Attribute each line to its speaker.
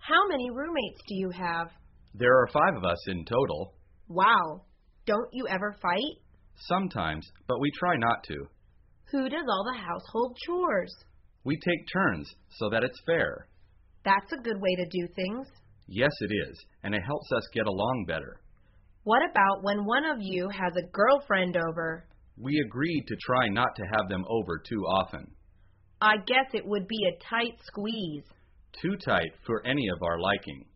Speaker 1: How many roommates do you have?
Speaker 2: There are 5 of us in total.
Speaker 1: Wow. Don't you ever fight?
Speaker 2: Sometimes, but we try not to.
Speaker 1: Who does all the household chores?
Speaker 2: We take turns so that it's fair.
Speaker 1: That's a good way to do things.
Speaker 2: Yes, it is, and it helps us get along better.
Speaker 1: What about when one of you has a girlfriend over?
Speaker 2: We agreed to try not to have them over too often.
Speaker 1: I guess it would be a tight squeeze.
Speaker 2: Too tight for any of our liking.